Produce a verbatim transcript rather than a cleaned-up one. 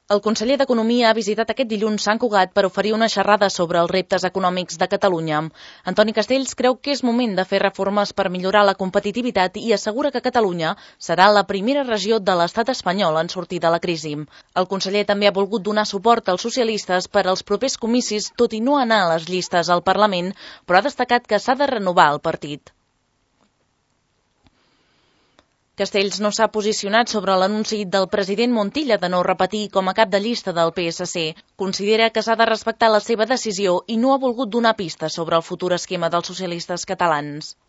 El conseller d'Economia ha visitat aquest dilluns Sant Cugat per oferir una xerrada sobre els reptes econòmics de Catalunya. Antoni Castells creu que és moment de fer reformes per millorar la competitivitat i assegura que Catalunya serà la primera regió de l'estat espanyol en sortir de la crisi. El conseller també ha volgut donar suport als socialistes per als propers comicis, tot i no anar a les llistes al Parlament, però ha destacat que s'ha de renovar el partit. Castells no s'ha posicionat sobre l'anunci del president Montilla de no repetir com a cap de llista del P S C. Considera que s'ha de respectar la seva decisió i no ha volgut donar pistes sobre el futur esquema dels socialistes catalans.